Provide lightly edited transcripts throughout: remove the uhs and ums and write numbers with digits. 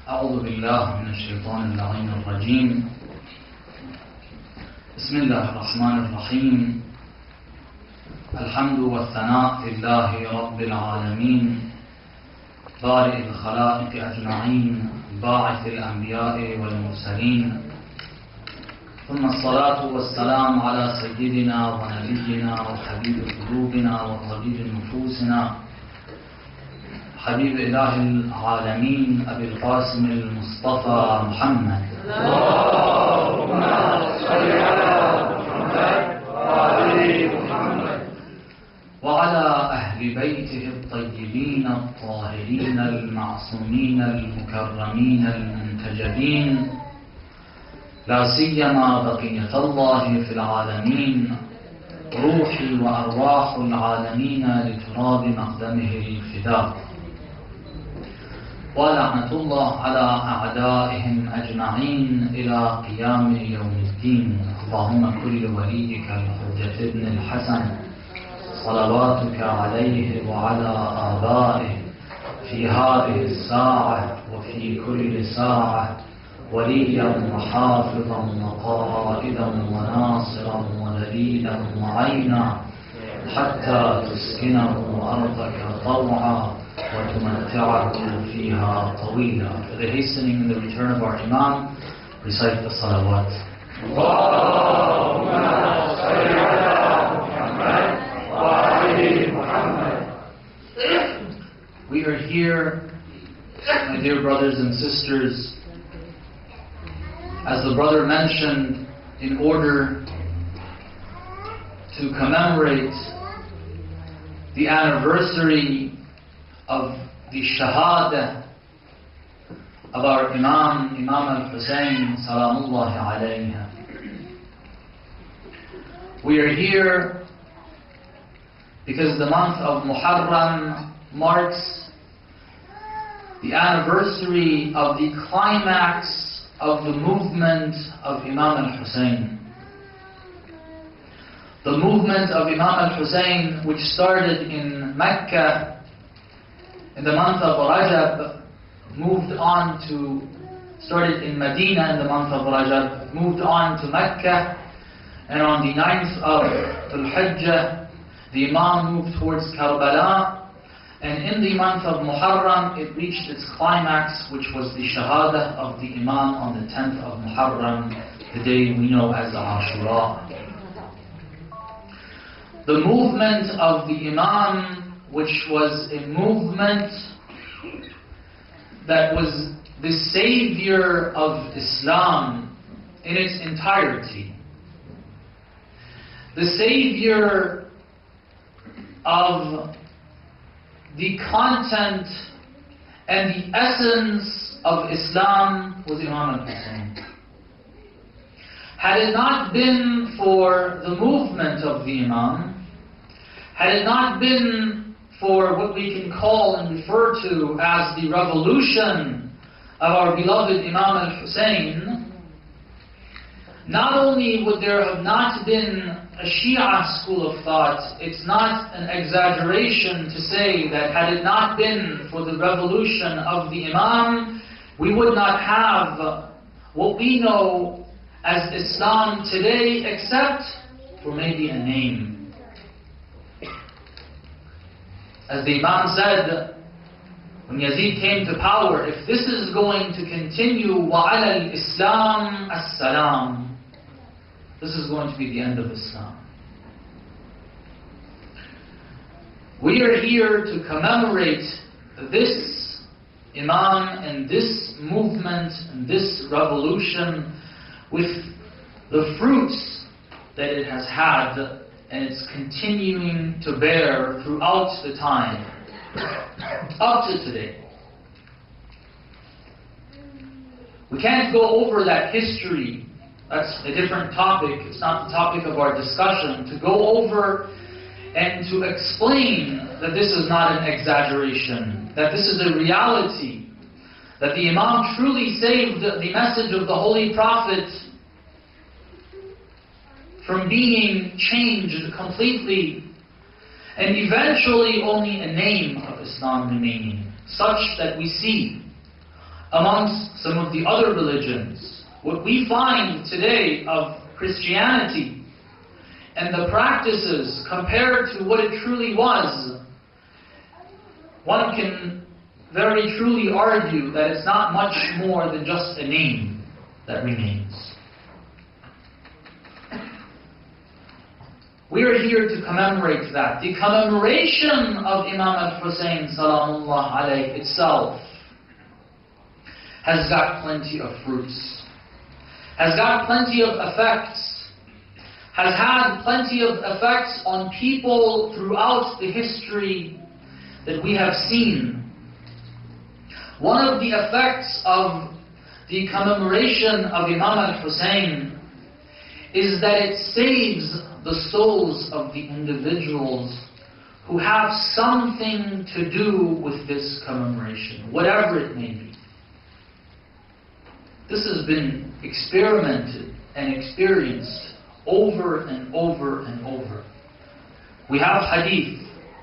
أعوذ بالله من الشيطان اللعين الرجيم. بسم الله الرحمن الرحيم. الحمد والثناء لله رب العالمين، بارئ الخلائق أجمعين، باعث الأنبياء والمرسلين، ثم الصلاة والسلام على سيدنا ونبينا وحبيب قلوبنا وطبيب نفوسنا، حبيب إله العالمين أبي القاسم المصطفى محمد. اللهم صل على محمد وآل محمد وعلى أهل بيته الطيبين الطاهرين المعصومين المكرمين المنتجبين، لا سيما بقية الله في العالمين، روحي وأرواح العالمين لتراب مقدمه الفداء، ولعنة الله على أعدائهم أجمعين إلى قيام يوم الدين. اللهم كل وليك الحجة ابن الحسن صلواتك عليه وعلى آبائه في هذه الساعة وفي كل ساعة وليا وحافظا وقائدا وناصرا ودليلا وعينا، حتى تسكنه أرضك طوعا وتمتعه فيها طويلا. For the hastening and the return of our Imam, recite the salawat. اللهم صل على محمد وآل محمد. We are here, my dear brothers and sisters, as the brother mentioned, in order to commemorate the anniversary of the Shahada of our Imam al-Hussein Salamullahi alayhi. We are here because the month of Muharram marks the anniversary of the climax of the movement of Imam al-Hussein. The movement of Imam al-Hussein, which started in Mecca in the month of Rajab, started in Medina in the month of Rajab, moved on to Mecca, and on the 9th of Al-Hajjah, the Imam moved towards Karbala, and in the month of Muharram, it reached its climax, which was the Shahada of the Imam on the 10th of Muharram, the day we know as Ashura. The movement of the Imam, which was a movement that was the savior of Islam in its entirety, the savior of the content and the essence of Islam, was Imam al-Hussein. Had it not been for the movement of the Imam, had it not been for what we can call and refer to as the revolution of our beloved Imam al-Hussein, not only would there have not been a Shia school of thought, it's not an exaggeration to say that had it not been for the revolution of the Imam, we would not have what we know as Islam today, except for maybe a name. As the Imam said, when Yazid came to power, if this is going to continue, وَعَلَى الْإِسْلَامِ السَّلَامِ, this is going to be the end of Islam. We are here to commemorate this Imam and this movement and this revolution with the fruits that it has had and it's continuing to bear throughout the time, up to today. We can't go over that history. That's a different topic. It's not the topic of our discussion. To go over and to explain that this is not an exaggeration, that this is a reality, that the Imam truly saved the message of the Holy Prophet from being changed completely, and eventually only a name of Islam remaining, such that we see amongst some of the other religions. What we find today of Christianity and the practices compared to what it truly was, one can very truly argue that it's not much more than just a name that remains. We are here to commemorate that. The commemoration of Imam al-Hussein salamullah alayh itself has got plenty of fruits, has got plenty of effects, has had plenty of effects on people throughout the history that we have seen. One of the effects of the commemoration of Imam al-Hussein is that it saves the souls of the individuals who have something to do with this commemoration, whatever it may be. This has been experimented and experienced over and over and over. We have hadith.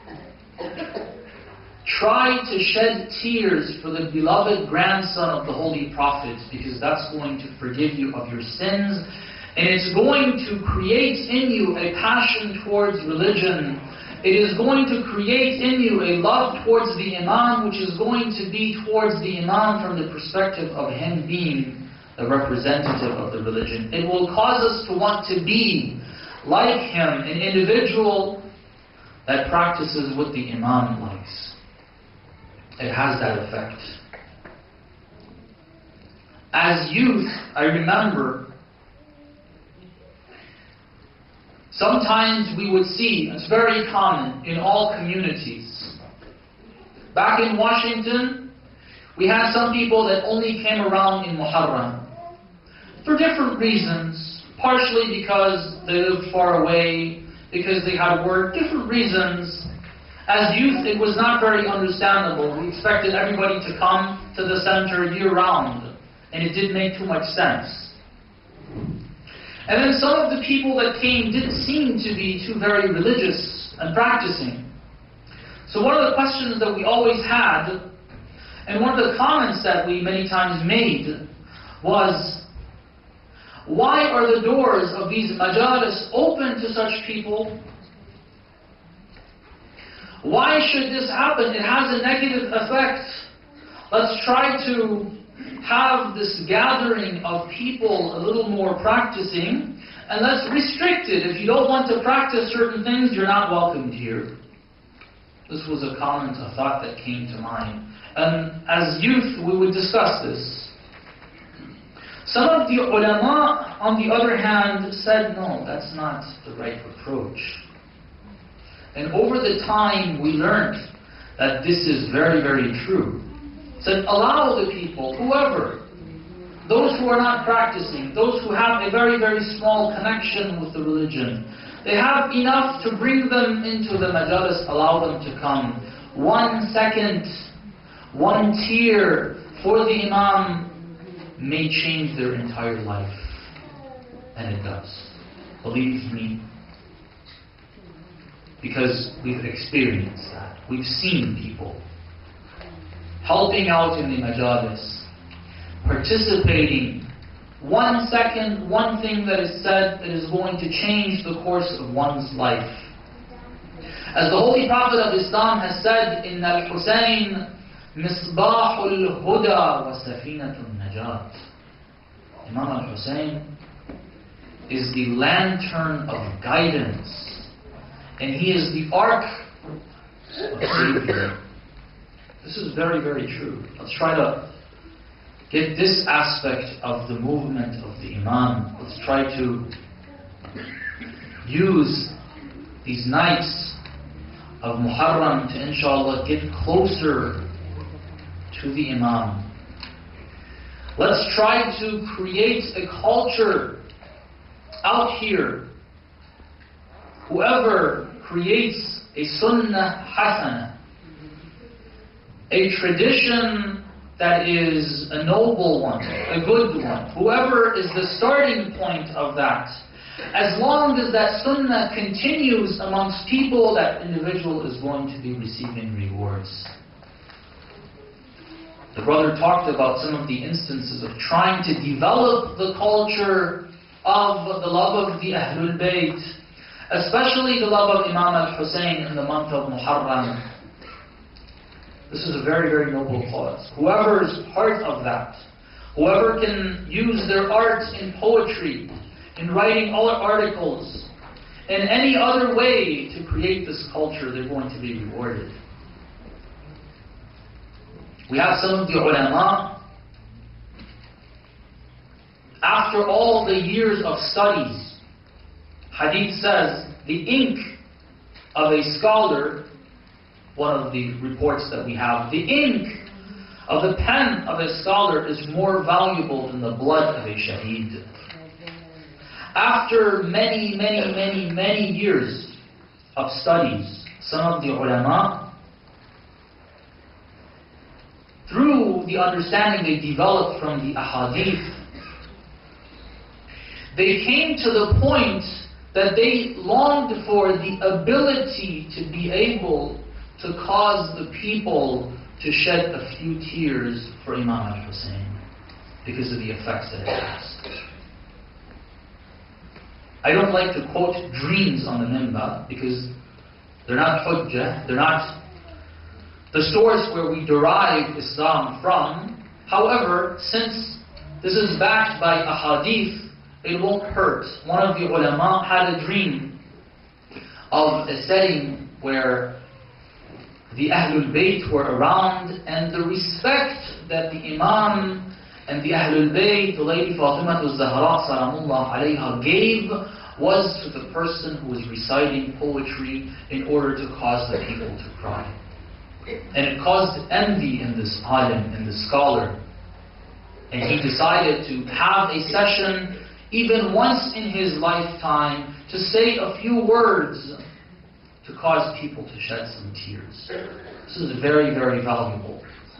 Try to shed tears for the beloved grandson of the Holy Prophet, because that's going to forgive you of your sins, and it's going to create in you a passion towards religion. It is going to create in you a love towards the Imam, which is going to be towards the Imam from the perspective of him being the representative of the religion. It will cause us to want to be like him, an individual that practices what the Imam likes. It has that effect. As youth, I remember, sometimes we would see, it's very common in all communities. Back in Washington, we had some people that only came around in Muharram for different reasons, partially because they lived far away, because they had work, different reasons. As youth, it was not very understandable. We expected everybody to come to the center year-round, and it didn't make too much sense. And then some of the people that came didn't seem to be too very religious and practicing. So one of the questions that we always had, and one of the comments that we many times made, was, why are the doors of these majalis open to such people? Why should this happen? It has a negative effect. Let's try to have this gathering of people a little more practicing, and let's restrict it. If you don't want to practice certain things, you're not welcomed here. This was a comment, a thought that came to mind. And as youth, we would discuss this. Some of the ulama, on the other hand, said, no, that's not the right approach. And over the time, we learned that this is very, very true. Said, allow the people, whoever, those who are not practicing, those who have a very, very small connection with the religion, they have enough to bring them into the majalis, allow them to come. 1 second, 1 tear for the Imam may change their entire life. And it does. Believe me. Because we've experienced that. We've seen people helping out in the majalis, participating. 1 second, one thing that is said that is going to change the course of one's life. As the Holy Prophet of Islam has said, in al-Husayn, Misbahul Huda wa Safinatul Najat. Imam al-Husayn is the lantern of guidance, and he is the ark of Savior. This is very, very true. Let's try to get this aspect of the movement of the Imam. Let's try to use these nights of Muharram to, inshallah, get closer to the Imam. Let's try to create a culture out here. Whoever creates a sunnah hasana, a tradition that is a noble one, a good one, whoever is the starting point of that, as long as that sunnah continues amongst people, that individual is going to be receiving rewards. The brother talked about some of the instances of trying to develop the culture of the love of the Ahlul Bayt, especially the love of Imam al-Hussein in the month of Muharram. This is a very, very noble cause. Whoever is part of that, whoever can use their art in poetry, in writing articles, in any other way to create this culture, they're going to be rewarded. We have some of the ulama, after all the years of studies, Hadith says, the ink of a scholar, one of the reports that we have, the ink of the pen of a scholar is more valuable than the blood of a shaheed. After many, many, many, many years of studies, some of the ulama, through the understanding they developed from the ahadith, they came to the point that they longed for the ability to be able to cause the people to shed a few tears for Imam al-Hussein because of the effects that it has. I don't like to quote dreams on the minbar because they're not hujjah, they're not the source where we derive Islam from. However, since this is backed by ahadith, it won't hurt. One of the ulama had a dream of a setting where the Ahlul Bayt were around, and the respect that the Imam and the Ahlul Bayt, the Lady Fatima al-Zahra salamullah alayha, gave was to the person who was reciting poetry in order to cause the people to cry. And it caused envy in this alim, in this scholar. And he decided to have a session even once in his lifetime to say a few words to cause people to shed some tears. This is very, very valuable.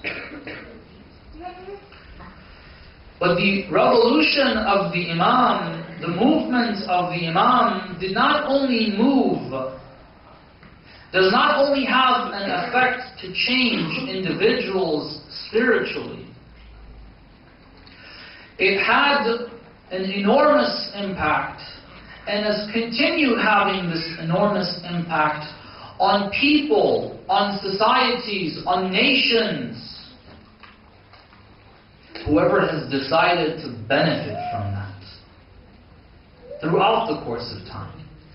But the revolution of the Imam, the movement of the Imam did not only move, does not only have an effect to change individuals spiritually. It had an enormous impact and has continued having this enormous impact on people, on societies, on nations. Whoever has decided to benefit from that throughout the course of time.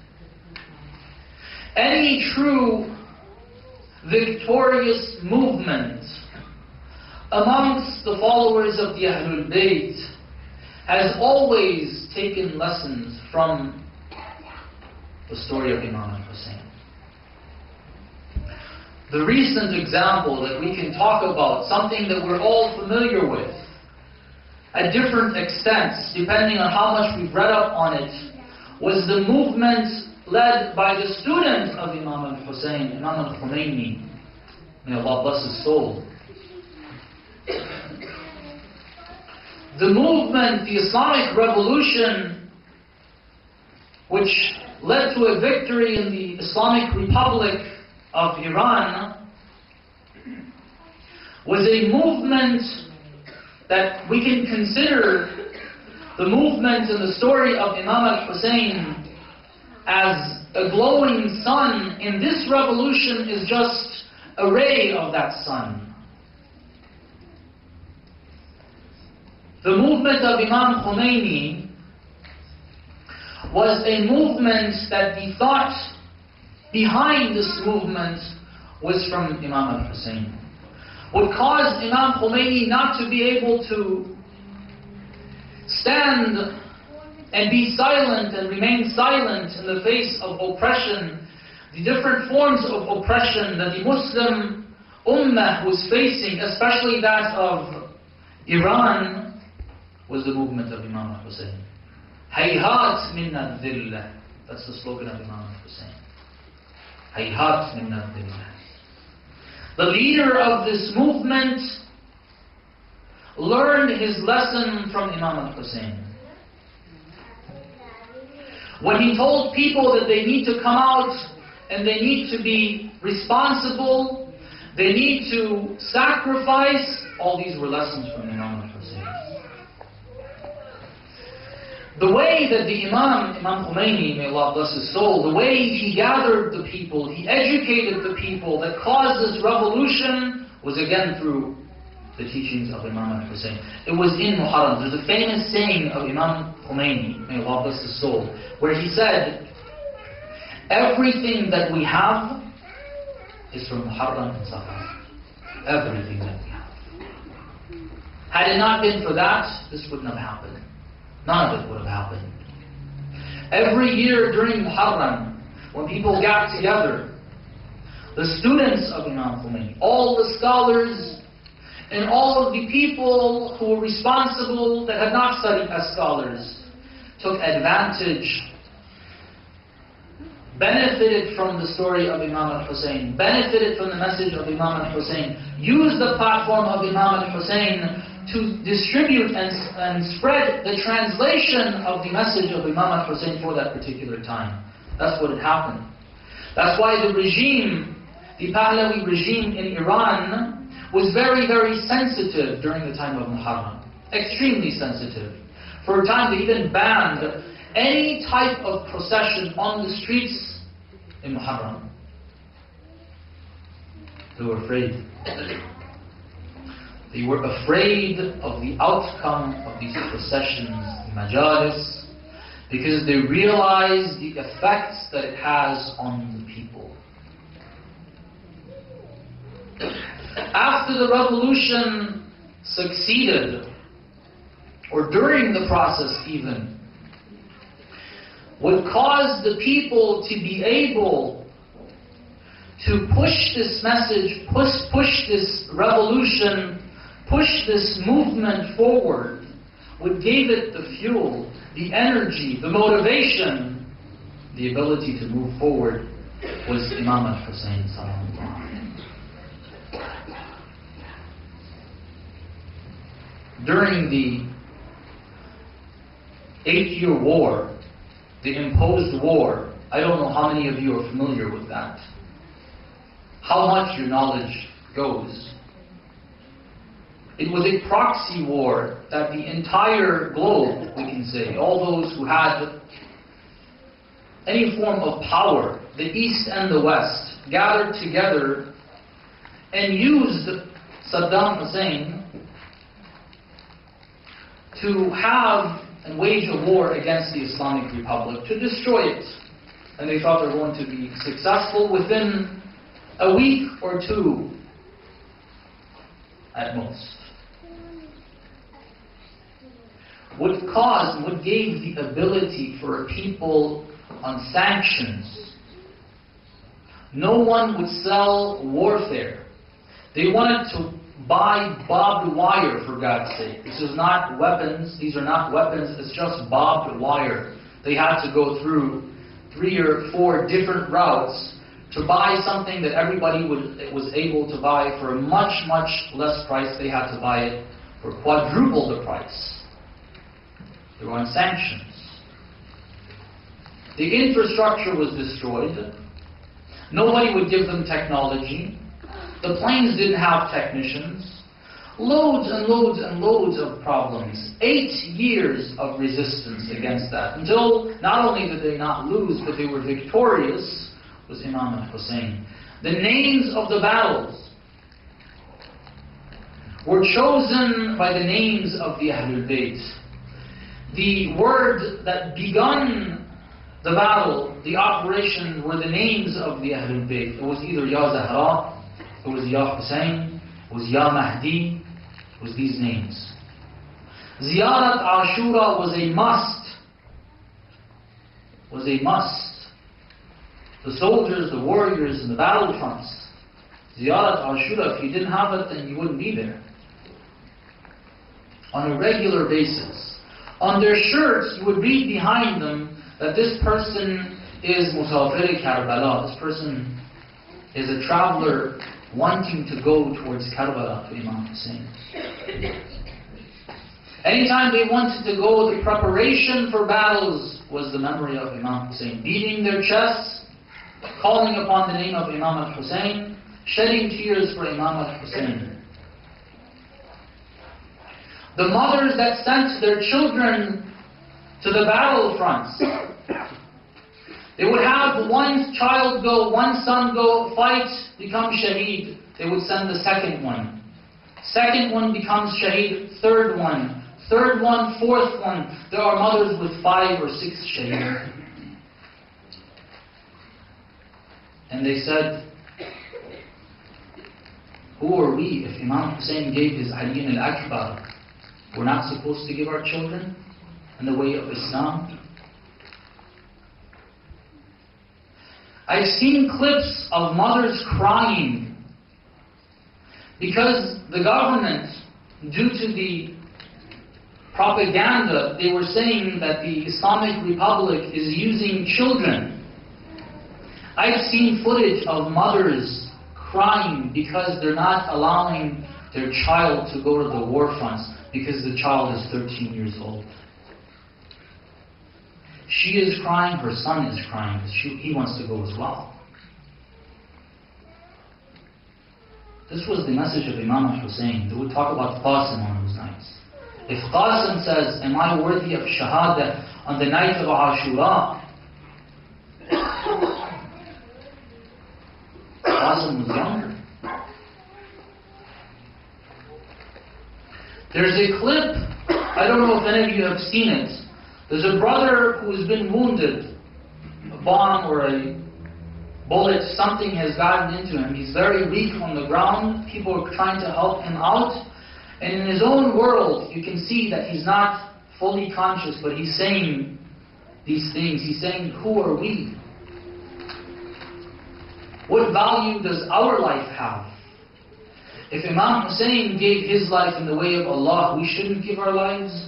Any true victorious movement amongst the followers of the Ahlul Bayt has always taken lessons from the story of Imam al-Hussein. The recent example that we can talk about, something that we're all familiar with, at different extents, depending on how much we've read up on it, was the movement led by the student of Imam al-Hussein, Imam al-Khomeini. May Allah bless his soul. The movement, the Islamic Revolution, which led to a victory in the Islamic Republic of Iran, was a movement that we can consider the movement and the story of Imam al-Hussein as a glowing sun, and this revolution is just a ray of that sun. The movement of Imam Khomeini was a movement that the thought behind this movement was from Imam al-Hussein. Would cause Imam Khomeini not to be able to stand and be silent and remain silent in the face of oppression, the different forms of oppression that the Muslim Ummah was facing, especially that of Iran, was the movement of Imam al-Hussein. Hayhat min al-dhillah. That's the slogan of Imam al-Hussein. Hayhat min al-dhillah. The leader of this movement learned his lesson from Imam al-Hussein. When he told people that they need to come out and they need to be responsible, They need to sacrifice. All these were lessons from Imam al-Hussein. The way that the Imam Khomeini, may Allah bless his soul, the way he gathered the people, he educated the people that caused this revolution was again through the teachings of Imam al-Hussein. It was in Muharram. There's a famous saying of Imam Khomeini, may Allah bless his soul, where he said, everything that we have is from Muharram and Safar. Everything that we have. Had it not been for that, this wouldn't have happened. None of it would have happened. Every year during Muharram, when people got together, the students of Imam Khomeini, all the scholars, and all of the people who were responsible that had not studied as scholars, took advantage, benefited from the story of Imam al-Hussein, benefited from the message of Imam al-Hussein, used the platform of Imam al-Hussein to distribute and spread the translation of the message of Imam al-Hussein for that particular time. That's what had happened. That's why the regime, the Pahlavi regime in Iran, was very, very sensitive during the time of Muharram. Extremely sensitive. For a time they even banned any type of procession on the streets in Muharram. They were afraid. They were afraid of the outcome of these processions, the majalis, because they realized the effects that it has on the people. After the revolution succeeded, or during the process even, what caused the people to be able to push this message, push this revolution, push this movement forward, what gave it the fuel, the energy, the motivation, the ability to move forward, was Imam al-Hussein salamullah. During the 8-year war, the imposed war, I don't know how many of you are familiar with that. How much your knowledge goes. It was a proxy war that the entire globe, we can say, all those who had any form of power, the East and the West, gathered together and used Saddam Hussein to have and wage a war against the Islamic Republic, to destroy it. And they thought they were going to be successful within a week or two at most. What gave the ability for people on sanctions? No one would sell warfare. They wanted to buy barbed wire, for God's sake. This is not weapons. These are not weapons. It's just barbed wire. They had to go through 3 or 4 different routes to buy something that everybody was able to buy for a much, much less price. They had to buy it for quadruple the price. They were on sanctions. The infrastructure was destroyed. Nobody would give them technology. The planes didn't have technicians. Loads and loads and loads of problems. 8 years of resistance against that. Until not only did they not lose, but they were victorious, was Imam al-Hussein. The names of the battles were chosen by the names of the Ahlul Bayt. The word that begun the battle, the operation, were the names of the Ahlul Bayt. It was either Ya Zahra, it was Ya Hussein, it was Ya Mahdi, it was these names. Ziyarat Ashura was a must. Was a must. The soldiers, the warriors in the battlefronts. Ziyarat Ashura, if you didn't have it, then you wouldn't be there. On a regular basis. On their shirts, you would read behind them that this person is Musafir Karbala. This person is a traveler wanting to go towards Karbala, to Imam Hussein. Anytime they wanted to go, the preparation for battles was the memory of Imam Hussein. Beating their chests, calling upon the name of Imam al-Hussein, shedding tears for Imam al-Hussein. The mothers that sent their children to the battlefronts. They would have one child go, one son go, fight, become shaheed. They would send the second one. Second one becomes shaheed, third one, fourth one. There are mothers with 5 or 6 shaheed. And they said, who are we if Imam Hussein gave his Aliyin al-Akbar? We're not supposed to give our children in the way of Islam? I've seen clips of mothers crying because the government, due to the propaganda, they were saying that the Islamic Republic is using children. I've seen footage of mothers crying because they're not allowing their child to go to the war fronts because the child is 13 years old. She is crying, her son is crying, he wants to go as well. This was the message of Imam al-Hussein. They would talk about Qasim on those nights. If Qasim says, am I worthy of Shahada on the night of Ashura? Qasim was younger. There's a clip, I don't know if any of you have seen it. There's a brother who's been wounded. A bomb or a bullet, something has gotten into him. He's very weak on the ground. People are trying to help him out. And in his own world, you can see that he's not fully conscious, but he's saying these things. He's saying, who are we? What value does our life have? If Imam Hussein gave his life in the way of Allah, we shouldn't give our lives?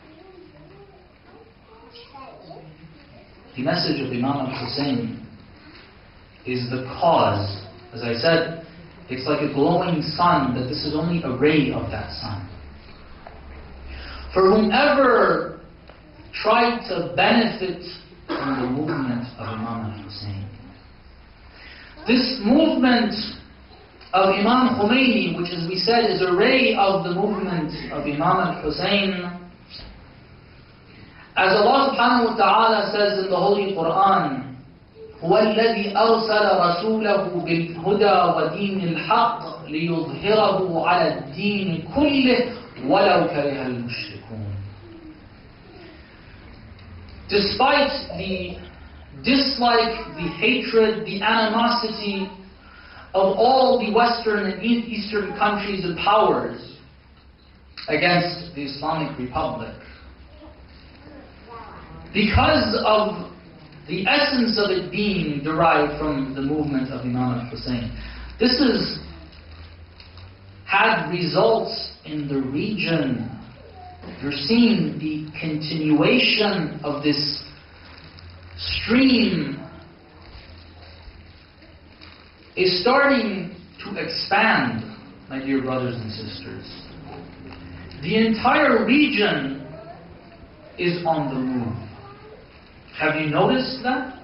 The message of Imam al-Hussein is the cause. As I said, it's like a glowing sun, that this is only a ray of that sun. For whomever tried to benefit from the movement of Imam al-Hussein. This movement of Imam Khomeini, which as we said is a ray of the movement of Imam al-Hussein, as Allah subhanahu wa ta'ala says in the Holy Quran, هو الذي أرسل رسوله بالهدى ودين الحق ليظهره على الدين كله ولو كره المشركون. Despite the dislike, the hatred, the animosity of all the Western and Eastern countries and powers against the Islamic Republic, because of the essence of it being derived from the movement of Imam al-Hussein. This has had results in the region. You're seeing the continuation of this stream is starting to expand, my dear brothers and sisters. The entire region is on the move. Have you noticed that?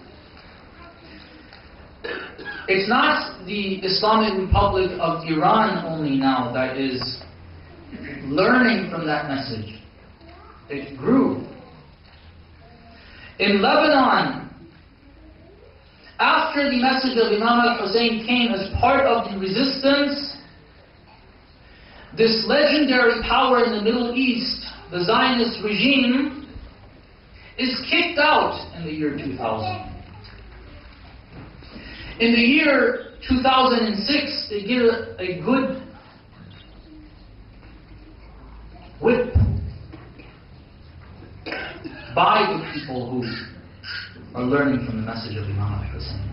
It's not the Islamic Republic of Iran only now that is learning from that message. It grew. In Lebanon, after the message of Imam al-Hussein came as part of the resistance, this legendary power in the Middle East, the Zionist regime, is kicked out in the year 2000. In the year 2006, they get a good whip by the people who are learning from the message of Imam al-Hussein.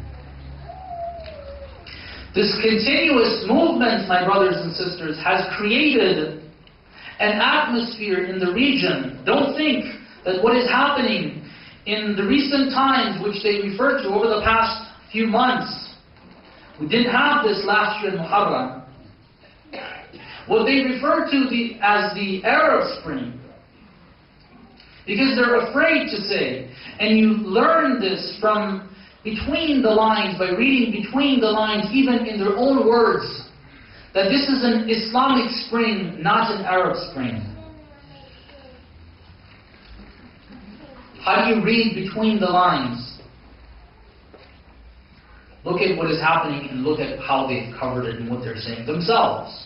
This continuous movement, my brothers and sisters, has created an atmosphere in the region. Don't think that what is happening in the recent times, which they refer to over the past few months, we didn't have this last year in Muharram, what they refer to as the Arab Spring, because they're afraid to say, and you learn this from between the lines, by reading between the lines, even in their own words, that this is an Islamic spring, not an Arab spring. How do you read between the lines? Look at what is happening and look at how they've covered it and what they're saying themselves.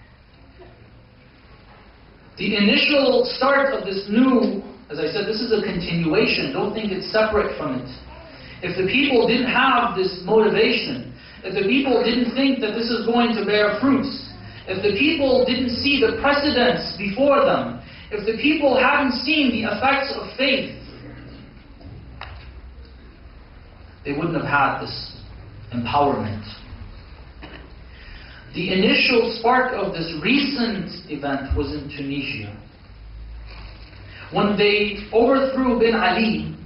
The initial start of this new, as I said, this is a continuation. Don't think it's separate from it. If the people didn't have this motivation, if the people didn't think that this is going to bear fruits, if the people didn't see the precedents before them, if the people hadn't seen the effects of faith, they wouldn't have had this empowerment. The initial spark of this recent event was in Tunisia. When they overthrew bin Ali,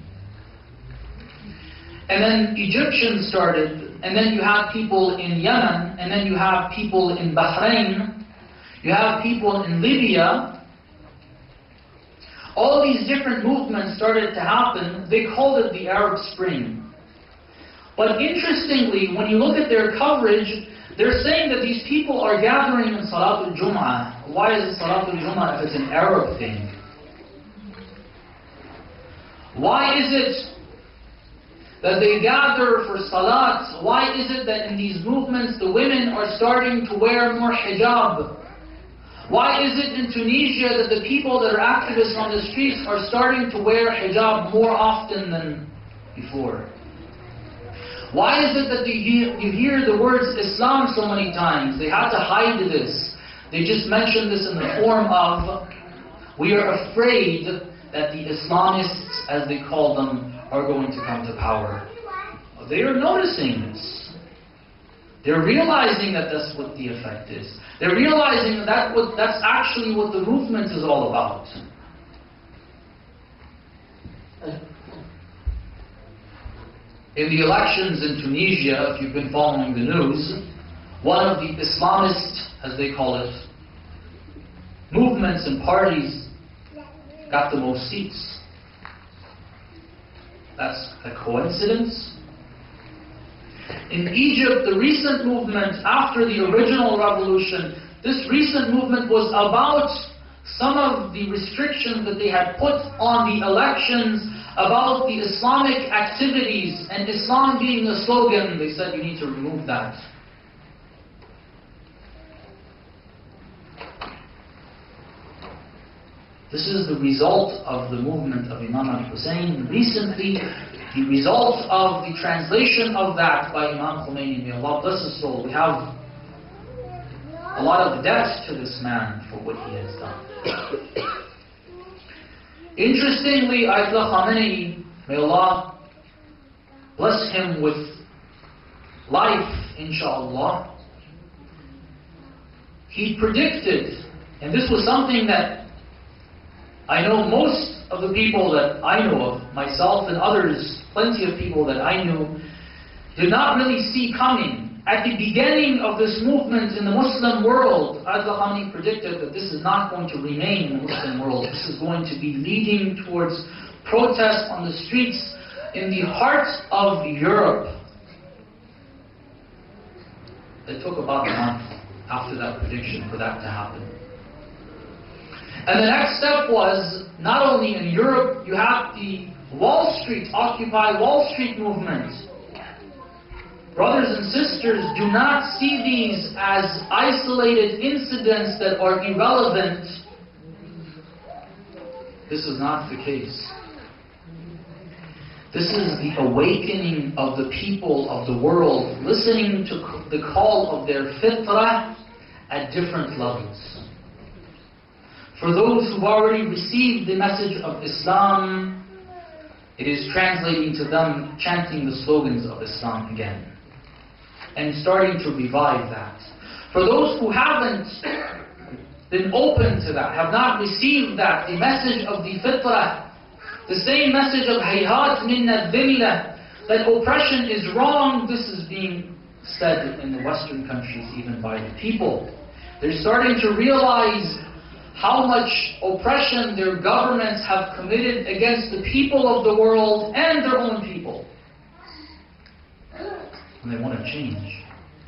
and then Egyptians started, and then you have people in Yemen, and then you have people in Bahrain, you have people in Libya. All these different movements started to happen. They called it the Arab Spring. But interestingly, when you look at their coverage, they're saying that these people are gathering in Salatul Jum'ah. Why is it Salatul Jum'ah if it's an Arab thing? Why is it that they gather for Salat? Why is it that in these movements the women are starting to wear more hijab? Why is it in Tunisia that the people that are activists on the streets are starting to wear hijab more often than before? Why is it that you hear the words Islam so many times? They had to hide this. They just mentioned this in the form of, we are afraid that the Islamists, as they call them, are going to come to power. They are noticing this. They're realizing that that's what the effect is. They're realizing that that's actually what the movement is all about. In the elections in Tunisia, if you've been following the news, one of the Islamist, as they call it, movements and parties got the most seats. That's a coincidence? In Egypt, the recent movement after the original revolution, this recent movement was about some of the restrictions that they had put on the elections about the Islamic activities and Islam being a slogan. They said you need to remove that. This is the result of the movement of Imam al-Hussein. Recently, the result of the translation of that by Imam Khomeini, may Allah bless his soul. We have a lot of debt to this man for what he has done. Interestingly, Ayatollah Khamenei, may Allah bless him with life, inshallah, he predicted, and this was something that I know most of the people that I know of, myself and others, plenty of people that I knew, did not really see coming. At the beginning of this movement in the Muslim world, Ayatollah Khamenei predicted that this is not going to remain in the Muslim world. This is going to be leading towards protest on the streets in the heart of Europe. It took about a month after that prediction for that to happen. And the next step was, not only in Europe, you have the Wall Street, Occupy Wall Street movement. Brothers and sisters, do not see these as isolated incidents that are irrelevant. This is not the case. This is the awakening of the people of the world, listening to the call of their fitrah at different levels. For those who've already received the message of Islam, it is translating to them chanting the slogans of Islam again, and starting to revive that. For those who haven't been open to that, have not received that, the message of the fitrah, the same message of hayhat minna dhillah, that oppression is wrong, this is being said in the Western countries even by the people. They're starting to realize how much oppression their governments have committed against the people of the world and their own people. when they want to change.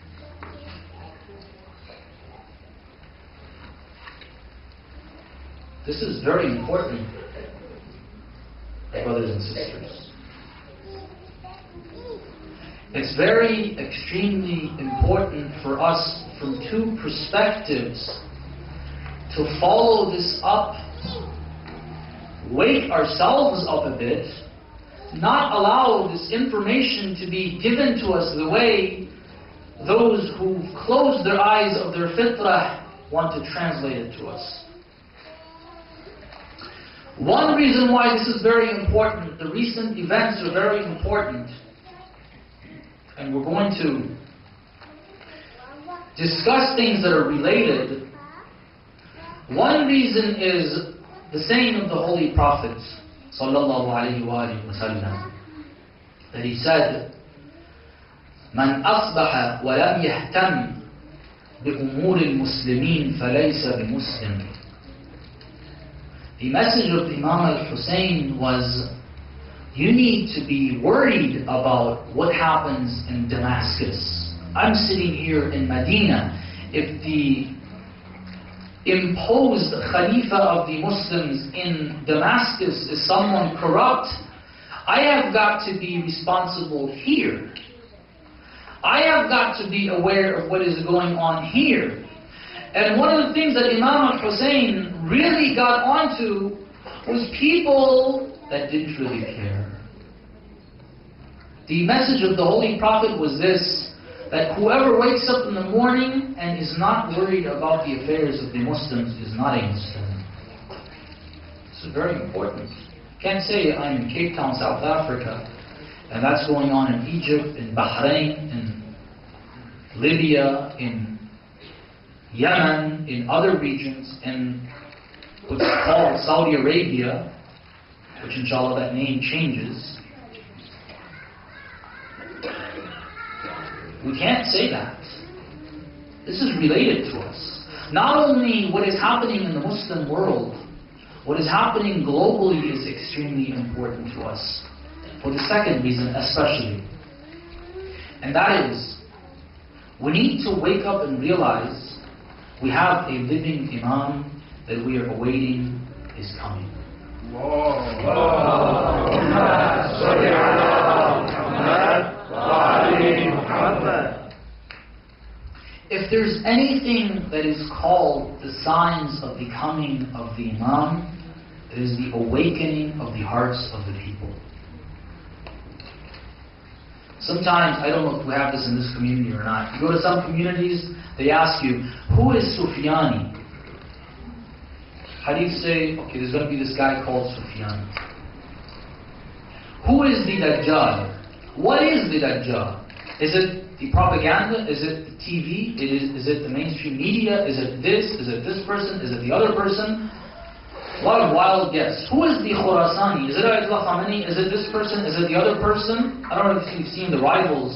This is very important, brothers and sisters. It's very, extremely important for us from two perspectives to follow this up, wake ourselves up a bit, not allow this information to be given to us the way those who've closed their eyes of their fitrah want to translate it to us. One reason why this is very important, the recent events are very important, and we're going to discuss things that are related. One reason is the saying of the Holy Prophet sallallahu alaihi wasallam, that he said, "Man asbaha wa lam yahtam bi umur al-muslimin falaysa bi muslim." The message of Imam al-Hussein was, you need to be worried about what happens in Damascus. I'm sitting here in Medina. If the imposed Khalifa of the Muslims in Damascus is someone corrupt, I have got to be responsible here. I have got to be aware of what is going on here. And one of the things that Imam al-Hussein really got onto was people that didn't really care. The message of the Holy Prophet was this, that whoever wakes up in the morning and is not worried about the affairs of the Muslims is not a Muslim. This is very important. You can't say I'm in Cape Town, South Africa, and that's going on in Egypt, in Bahrain, in Libya, in Yemen, in other regions, in what's called Saudi Arabia, which inshallah that name changes. We can't say that. This is related to us. Not only what is happening in the Muslim world, what is happening globally is extremely important to us. For the second reason especially. And that is, we need to wake up and realize we have a living Imam that we are awaiting his coming. If there's anything that is called the signs of the coming of the Imam, it is the awakening of the hearts of the people. Sometimes, I don't know if we have this in this community or not, you go to some communities, they ask you, who is Sufyani? How do you say, okay, there's going to be this guy called Sufyan. Who is the Dajjal? What is the Dajjal? Is it the propaganda? Is it the TV? Is it the mainstream media? Is it this? Is it this person? Is it the other person? A lot of wild guess. Who is the Khurasani? Is it Ayatollah Khamenei? Is it this person? Is it the other person? I don't know if you've seen The Rivals.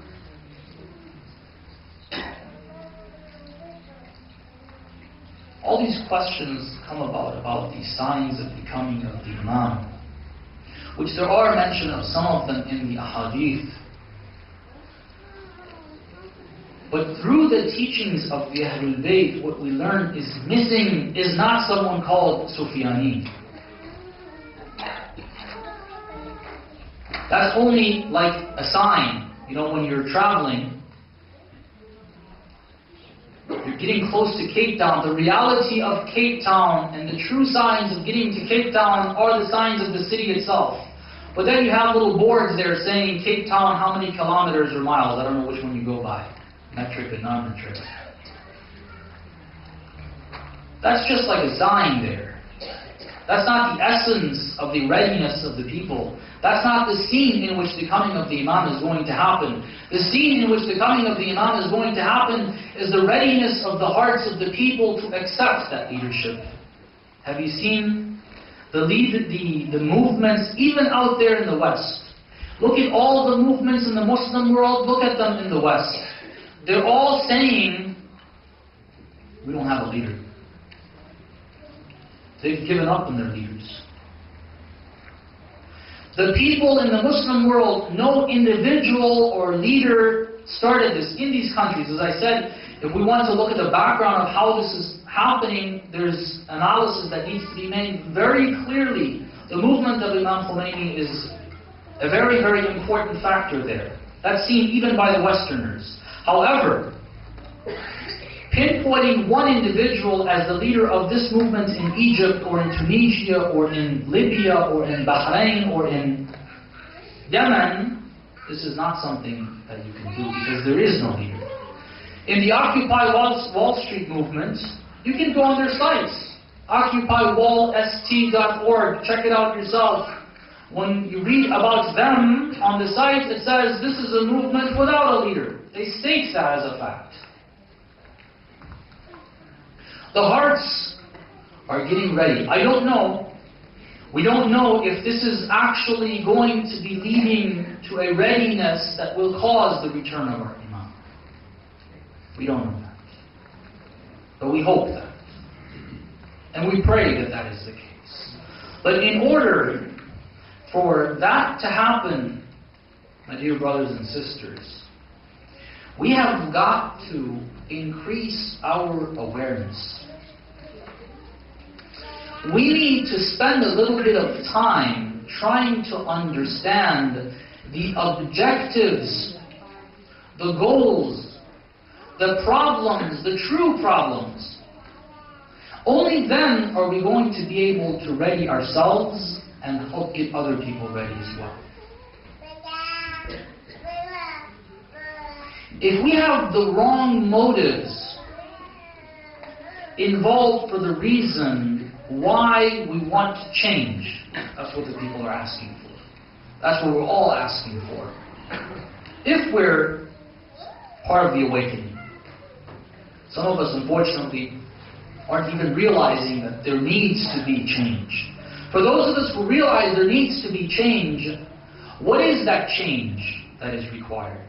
All these questions come about the signs of the coming of the Imam, which there are mention of some of them in the Ahadith. But through the teachings of the Ahlul Bayt, what we learn is missing is not someone called Sufyani. That's only like a sign. You know, when you're traveling, you're getting close to Cape Town. The reality of Cape Town and the true signs of getting to Cape Town are the signs of the city itself. But then you have little boards there saying Cape Town, how many kilometers or miles. I don't know which one you go by. Metric and non-metric. That's just like a sign there. That's not the essence of the readiness of the people. That's not the scene in which the coming of the Imam is going to happen. The scene in which the coming of the Imam is going to happen is the readiness of the hearts of the people to accept that leadership. Have you seen the movements even out there in the West? Look at all the movements in the Muslim world. Look at them in the West. They're all saying, we don't have a leader. They've given up on their leaders. The people in the Muslim world, no individual or leader started this in these countries. As I said, if we want to look at the background of how this is happening, there's analysis that needs to be made very clearly. The movement of Imam Khomeini is a very, very important factor there. That's seen even by the Westerners. However, pinpointing one individual as the leader of this movement in Egypt or in Tunisia or in Libya or in Bahrain or in Yemen, this is not something that you can do because there is no leader. In the Occupy Wall Street movement, you can go on their sites, occupywallst.org, check it out yourself. When you read about them on the site, it says this is a movement without a leader. They state that as a fact. The hearts are getting ready. I don't know. We don't know if this is actually going to be leading to a readiness that will cause the return of our Imam. We don't know that. But we hope that. And we pray that that is the case. But in order for that to happen, my dear brothers and sisters, we have got to increase our awareness. We need to spend a little bit of time trying to understand the objectives, the goals, the problems, the true problems. Only then are we going to be able to ready ourselves and help get other people ready as well. If we have the wrong motives involved for the reason why we want to change, that's what the people are asking for. That's what we're all asking for. If we're part of the awakening. Some of us, unfortunately, aren't even realizing that there needs to be change. For those of us who realize there needs to be change, what is that change that is required?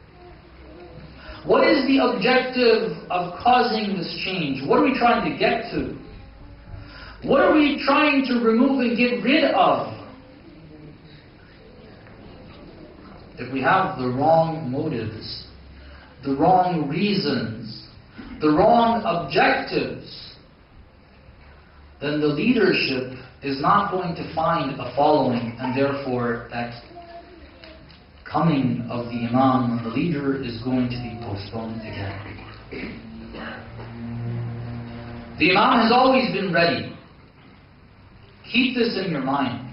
What is the objective of causing this change? What are we trying to get to? What are we trying to remove and get rid of? If we have the wrong motives, the wrong reasons, the wrong objectives, then the leadership is not going to find a following, and therefore that coming of the Imam and the leader is going to be postponed again. The Imam has always been ready. Keep this in your mind.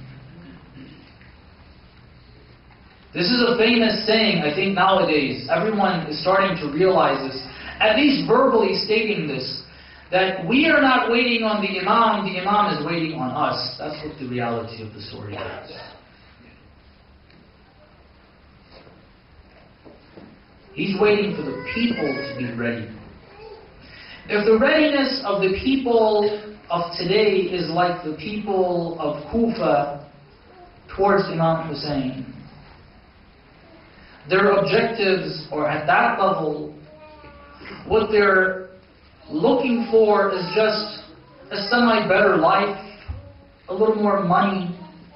This is a famous saying, I think nowadays. Everyone is starting to realize this, at least verbally stating this, that we are not waiting on the Imam is waiting on us. That's what the reality of the story is. He's waiting for the people to be ready. If the readiness of the people of today is like the people of Kufa towards Imam Hussein, their objectives are at that level. What they're looking for is just a semi-better life, a little more money.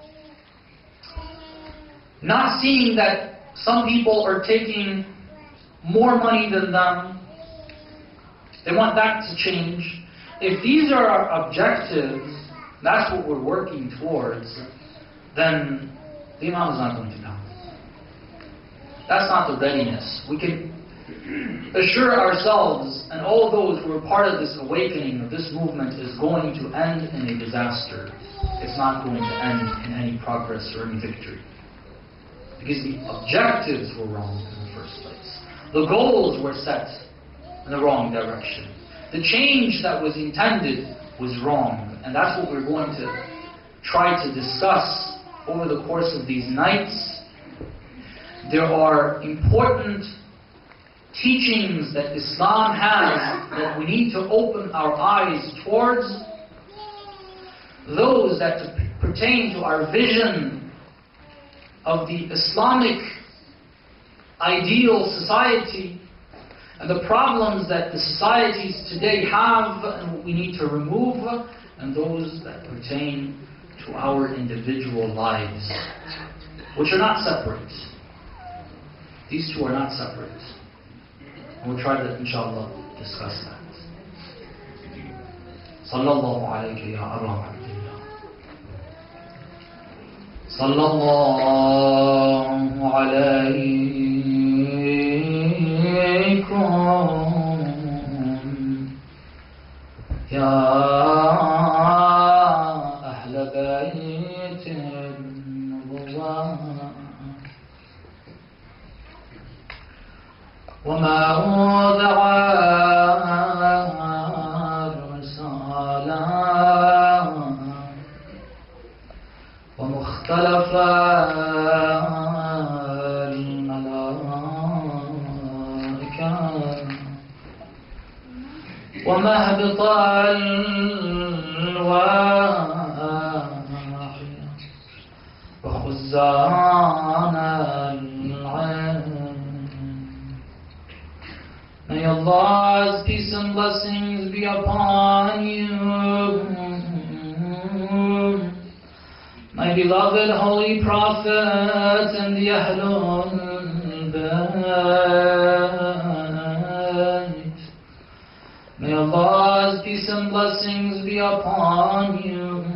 Not seeing that some people are taking more money than them. They want that to change. If these are our objectives, that's what we're working towards, then the Imam is not going to come. That's not the readiness. We can assure ourselves and all those who are part of this awakening of this movement is going to end in a disaster. It's not going to end in any progress or any victory. Because the objectives were wrong in the first place. The goals were set in the wrong direction. The change that was intended was wrong. And that's what we're going to try to discuss over the course of these nights. There are important teachings that Islam has that we need to open our eyes towards. Those that pertain to our vision of the Islamic ideal society and the problems that the societies today have and what we need to remove, and those that pertain to our individual lives, which are not separate. These two are not separate. And we'll try to, inshallah, discuss that. Sallallahu alayka ya Aba Abdillah. Sallallahu alaykum ya Ahl Bayt an-Nubuwwah. وما أودع الرسالة ومختلف الملائكة ومهبط الوحي وخزان العلم. May Allah's peace and blessings be upon you, my beloved Holy Prophet and the Ahlul Bayt. May Allah's peace and blessings be upon you.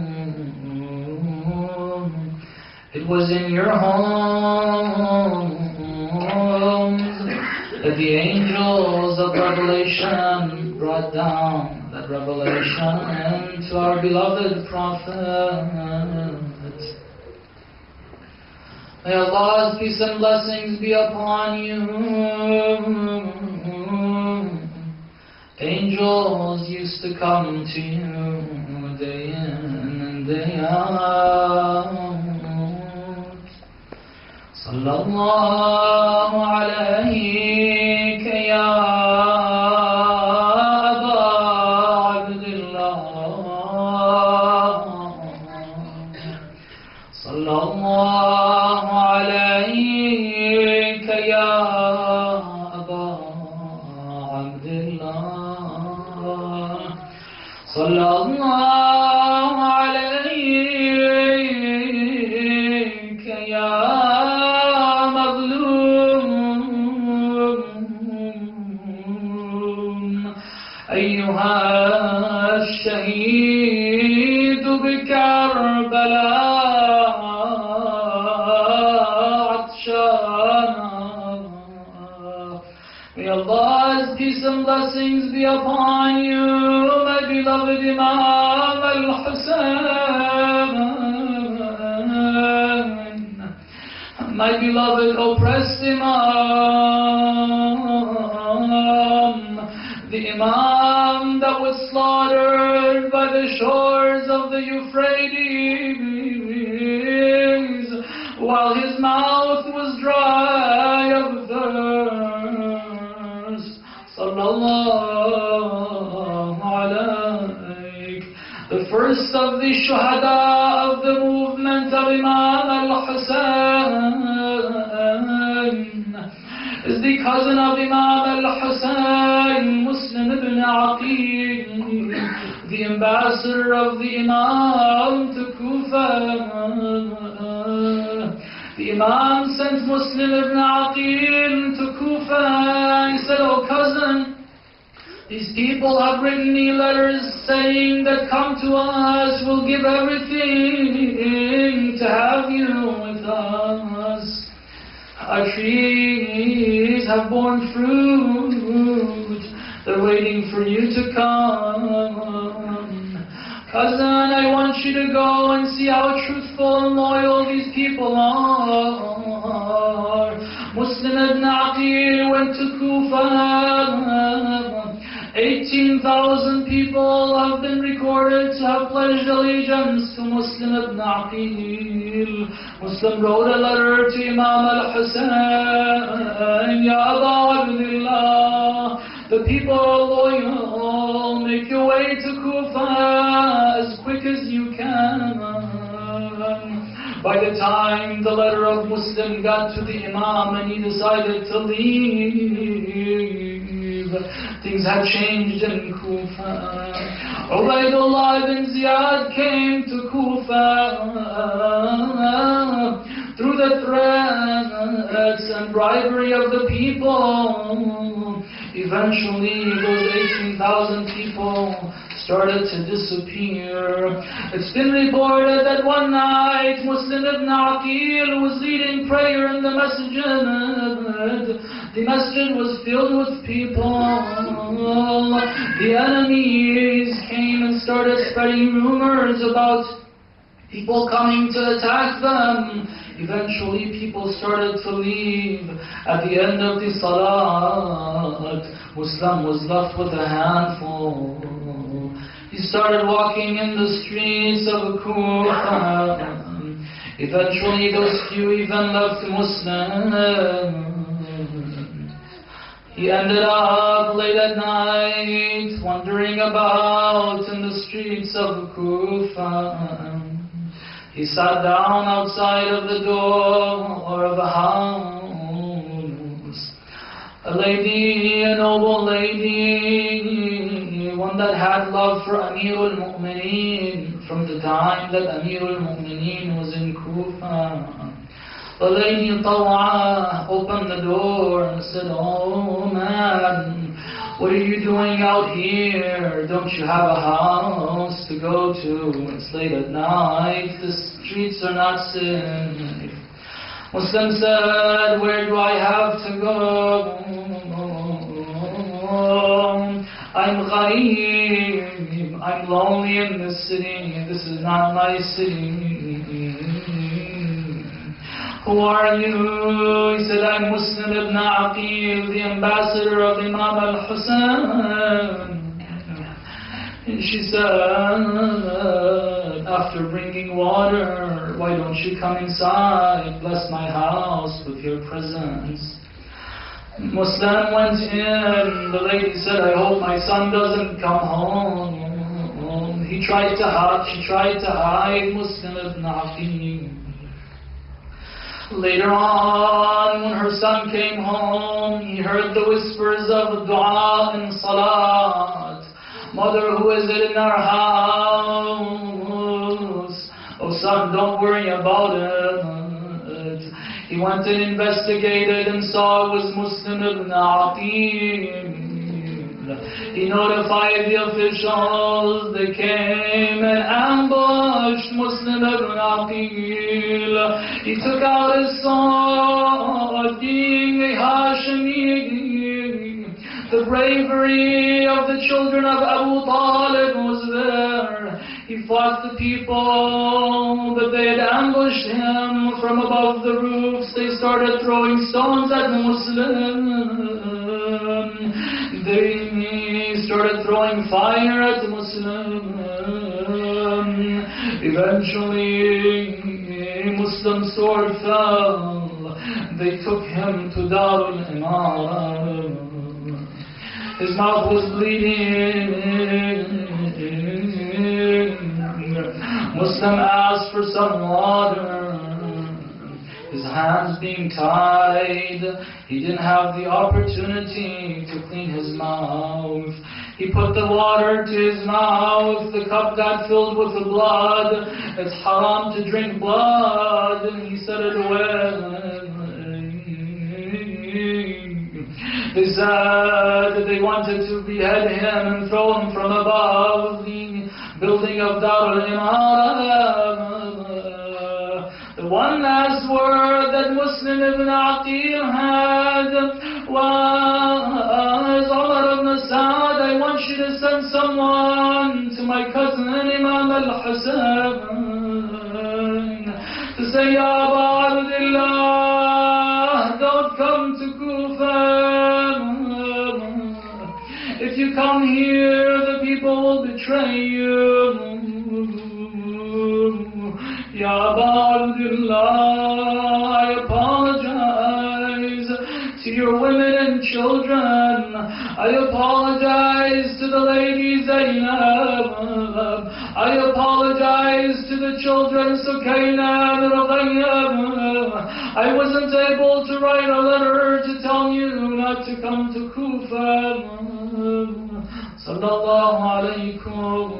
It was in your homes that the angels of revelation brought down that revelation to our beloved Prophet. May Allah's peace and blessings be upon you. Angels used to come to you day in and day out. Sallallahu alayka ya Aba Abdillah. Sallallahu alayka ya Aba Abdillah. Sallallahu alayka ya أيها الشهيد بكربلاء عطشانا. May Allah's peace and blessings be upon you, my beloved Imam al-Hussein, my beloved oppressed Imam, the Imam that was slaughtered by the shores of the Euphrates while his mouth was dry of thirst. Sallallahu alayk. The first of the shuhada of the movement of Imam al-Hussein is the cousin of Imam al-Hussein, Muslim ibn Aqil, the ambassador of the Imam to Kufa. The Imam sent Muslim ibn Aqil to Kufa. He said, "Oh cousin, these people have written me letters saying that come to us, we'll give everything to have you with us. Our trees have borne fruit. They're waiting for you to come. Cousin, I want you to go and see how truthful and loyal these people are." Muslim ibn Aqil went to Kufa. 18,000 people have been recorded to have pledged allegiance to Muslim ibn Aqil. Muslim wrote a letter to Imam al-Hussein, "Ya Aba Abdillah, the people are loyal. Make your way to Kufa as quick as you can." By the time the letter of Muslim got to the Imam and he decided to leave, things had changed in Kufa. Ubaydullah ibn Ziyad came to Kufa through the threats and bribery of the people. Eventually, those 18,000 people started to disappear. It's been reported that one night Muslim ibn Aqil was leading prayer in the masjid. The masjid was filled with people. The enemies came and started spreading rumors about people coming to attack them. Eventually people started to leave. At the end of the salat, Muslim was left with a handful. He started walking in the streets of Kufa. Eventually those few even left Muslim. He ended up late at night wandering about in the streets of Kufa. He sat down outside of the door of a house. A lady, a noble lady, one that had love for Amir al-Mu'mineen from the time that Amir al-Mu'mineen was in Kufa. The lady Taw'a opened the door and said, "Oh man, what are you doing out here? Don't you have a house to go to? It's late at night. The streets are not safe." Muslim said, "Where do I have to go? I'm ghareeb. I'm lonely in this city. This is not my city." "Who are you?" He said, "I'm Muslim ibn Aqil, the ambassador of Imam al-Hussein." And she said, after bringing water, "Why don't you come inside, bless my house with your presence?" Muslim went in. The lady said, "I hope my son doesn't come home." She tried to hide Muslim ibn Aqil. Later on, when her son came home, he heard the whispers of dua and salat. "Mother, who is it in our house?" "Oh son, don't worry about it." He went and investigated and saw it was Muslim ibn Aqil. He notified the officials. They came and ambushed Muslim ibn Aqil. He took out his sword, being a Hashimi. The bravery of the children of Abu Talib was there. He fought the people, but they had ambushed him from above the roofs. They started throwing stones at the Muslim. They started throwing fire at the Muslim. Eventually, a Muslim sword fell. They took him to Dar al-Imara. His mouth was bleeding. Muslim asked for some water. His hands being tied, he didn't have the opportunity to clean his mouth. He put the water to his mouth. The cup got filled with the blood. It's haram to drink blood. And he set it away. They said that they wanted to behead him and throw him from above the building of Dar al-Imara. The one last word that Muslim ibn Aqil had was, "Umar ibn Sa'd, I want you to send someone to my cousin Imam al-Hussein to say, Ya Aba Abdullah, don't come to Kufa. If you come here, the people will betray you. Ya Aba Abdullah, I apologize to your women and children. I apologize to the lady Zainab. I apologize to the children, Sukaina and Ruqayya. I wasn't able to write a letter to tell you not to come to Kufa. Sallallahu alaykum.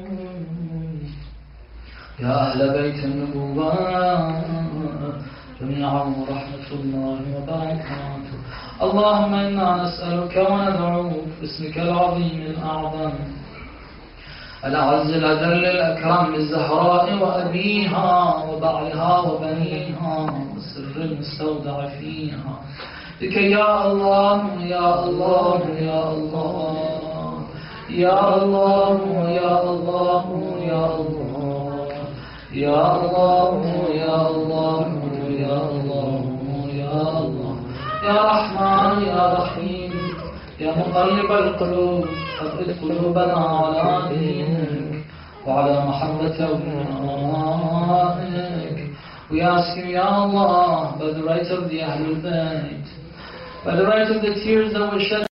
Ya Ahl Bayt al-Nubuwwah. جميعا ورحمة الله وبركاته. اللهم إنا نسألك وندعوك باسمك العظيم الأعظم الأعز الأجل الأكرم بالزهراء وأبيها وبعلها وبنيها والسر المستودع فيها بك يا الله يا الله يا الله يا الله يا الله يا الله يا الله يا الله يا الله يا الله يا رحمن يا رحيم يا مقلب القلوب ثبت قلوبنا على دينك وعلى محبة أوليائك. We ask you, Ya Allah, by the right of the Ahlul Bayt, by the right of the tears that were shed